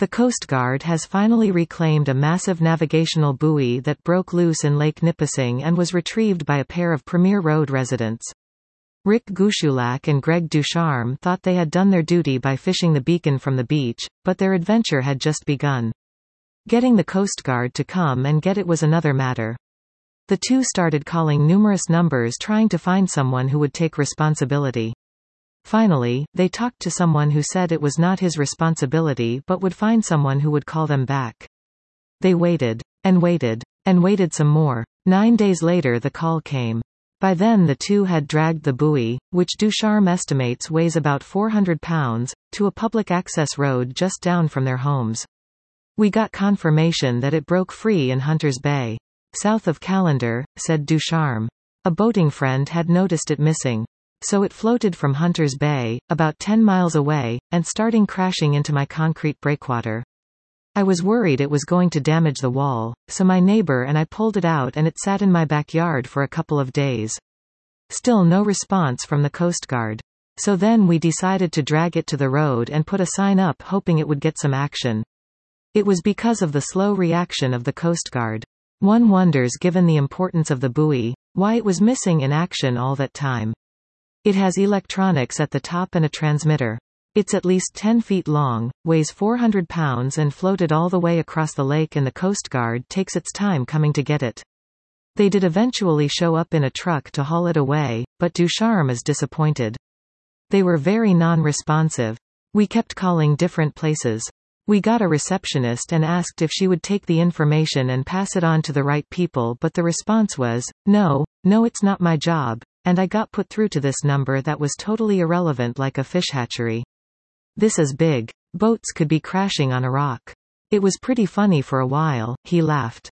The Coast Guard has finally reclaimed a massive navigational buoy that broke loose in Lake Nipissing and was retrieved by a pair of Premier Road residents. Rick Gushulak and Greg Ducharme thought they had done their duty by fishing the beacon from the beach, but their adventure had just begun. Getting the Coast Guard to come and get it was another matter. The two started calling numerous numbers trying to find someone who would take responsibility. Finally, they talked to someone who said it was not his responsibility but would find someone who would call them back. They waited. And waited. And waited some more. 9 days later the call came. By then the two had dragged the buoy, which Ducharme estimates weighs about 400 pounds, to a public access road just down from their homes. We got confirmation that it broke free in Hunters Bay. South of Callander, said Ducharme. A boating friend had noticed it missing. So it floated from Hunters Bay, about 10 miles away, and starting crashing into my concrete breakwater. I was worried it was going to damage the wall, so my neighbor and I pulled it out and it sat in my backyard for a couple of days. Still no response from the Coast Guard. So then we decided to drag it to the road and put a sign up hoping it would get some action. It was because of the slow reaction of the Coast Guard. One wonders, given the importance of the buoy, why it was missing in action all that time. It has electronics at the top and a transmitter. It's at least 10 feet long, weighs 400 pounds and floated all the way across the lake, and the Coast Guard takes its time coming to get it. They did eventually show up in a truck to haul it away, but Ducharme is disappointed. They were very non-responsive. We kept calling different places. We got a receptionist and asked if she would take the information and pass it on to the right people, but the response was, no, it's not my job, and I got put through to this number that was totally irrelevant, like a fish hatchery. This is big. Boats could be crashing on a rock. It was pretty funny for a while, he laughed.